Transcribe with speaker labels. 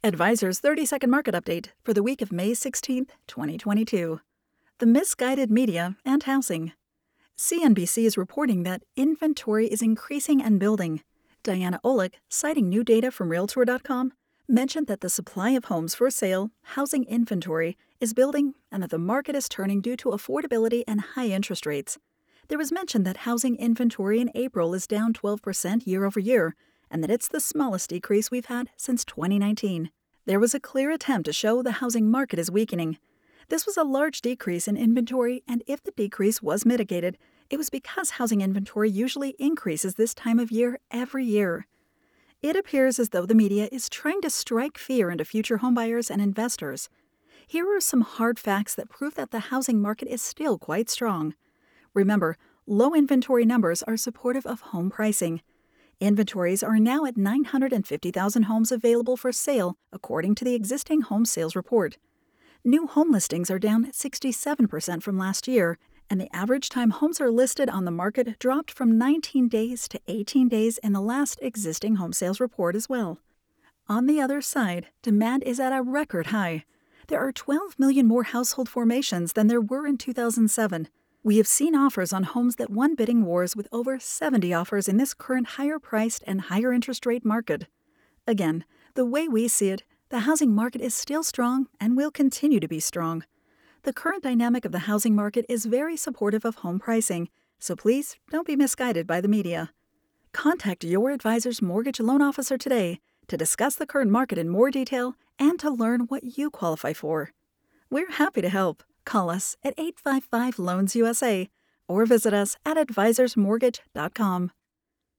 Speaker 1: Advisor's 30-second market update for the week of May 16, 2022. The misguided media and housing. CNBC is reporting that inventory is increasing and building. Diana Olick, citing new data from Realtor.com, mentioned that the supply of homes for sale, housing inventory, is building and that the market is turning due to affordability and high interest rates. There was mention that housing inventory in April is down 12% year over year, and that it's the smallest decrease we've had since 2019. There was a clear attempt to show the housing market is weakening. This was a large decrease in inventory, and if the decrease was mitigated, it was because housing inventory usually increases this time of year every year. It appears as though the media is trying to strike fear into future homebuyers and investors. Here are some hard facts that prove that the housing market is still quite strong. Remember, low inventory numbers are supportive of home pricing. Inventories are now at 950,000 homes available for sale, according to the existing home sales report. New home listings are down 67% from last year, and the average time homes are listed on the market dropped from 19 days to 18 days in the last existing home sales report as well. On the other side, demand is at a record high. There are 12 million more household formations than there were in 2007. We have seen offers on homes that won bidding wars with over 70 offers in this current higher-priced and higher interest rate market. Again, the way we see it, the housing market is still strong and will continue to be strong. The current dynamic of the housing market is very supportive of home pricing, so please don't be misguided by the media. Contact your advisor's mortgage loan officer today to discuss the current market in more detail and to learn what you qualify for. We're happy to help. Call us at 855-LOANS-USA or visit us at advisorsmortgage.com.